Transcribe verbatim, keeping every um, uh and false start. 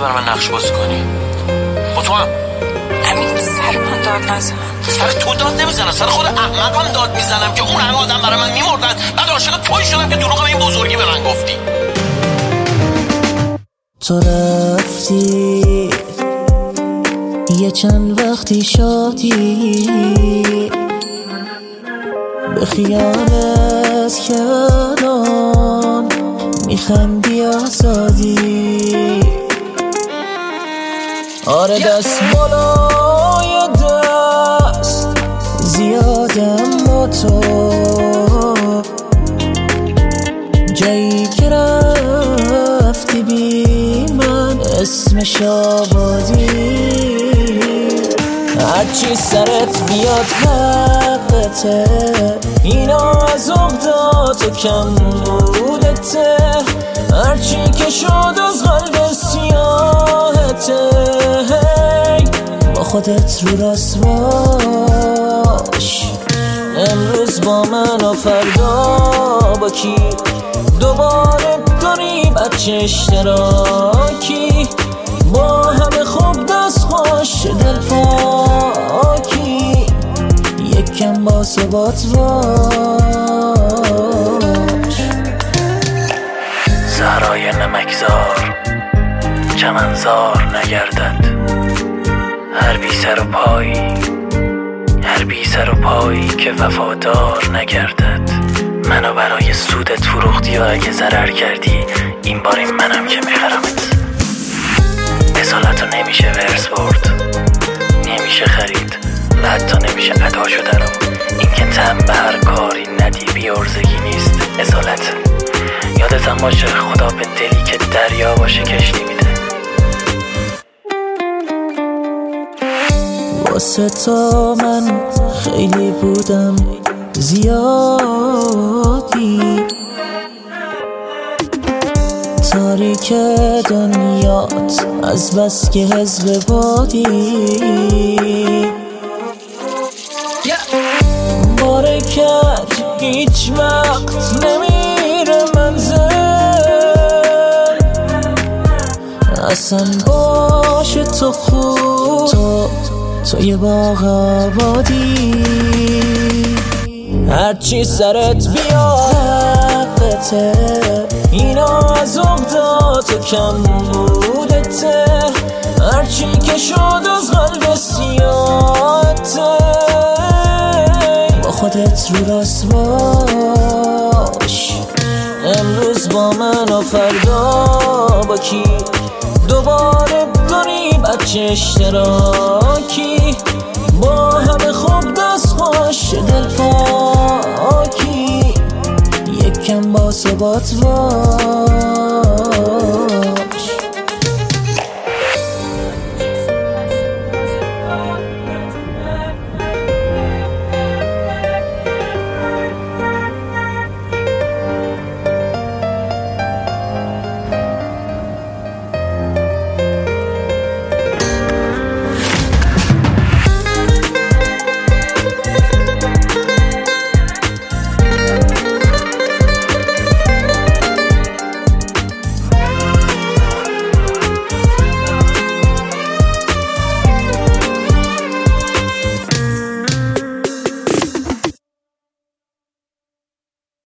برای من نقش بازی کنی؟ با تو هم امین سر من داد نزن. سر تو داد نمیزنم، سر خود احمقم داد میزنم که اون همه آدم برای من میمردن، بعد عاشق توی شدم که دروغم این بزرگی به من گفتی. تو رفتی یه چند وقتی شادی به خیالت که الان میخندی آزادی. آره دست بالای دست زیادم با تو، جایی که رفتی بی من اسمش آبادی. هرچی سرت بیاد حقته، اینا از عقداتو کم بودته، هرچی که شد از قلب سیاهته. با خودت رو راست باش، امروز با من و فردا با کی دوباره کنی بچه اشتراکی، با همه خوب دست خوش دل پاکی، یک کم با ثبات باش. زهرای نمکزار چمنزار نگردد، هر بی سر و پایی هر بی سر و پایی که وفادار نگردد. منو برای سودت فروختی و اگه ضرر کردی این بار این منم که میخرمت. اصالتو نمیشه ورس برد، نمیشه خرید و حتی نمیشه اداشو درو. این که تم به هر کاری ندی بیارزگی نیست، اصالت. یادتم باشه خدا به دلی که دریا باشه کشتی میده. واسه تا من خیلی بودم زیادی، تاریک دنیات از بس که حزب بادی. بارکت هیچ وقت نمیره منزل، اصلا باشه تو خوب، تو تو یه باغ آبادی. هرچی سرت بیاقته، اینا از عقداتو کم بودته، هرچی که شد از قلب سیاهته. با خودت رو راست باش، امروز با من و فردا با کی دوباره کنی بچه اشتراکی، با همه خوب دست خوش دل پاکی، یک کم با ثبات باش.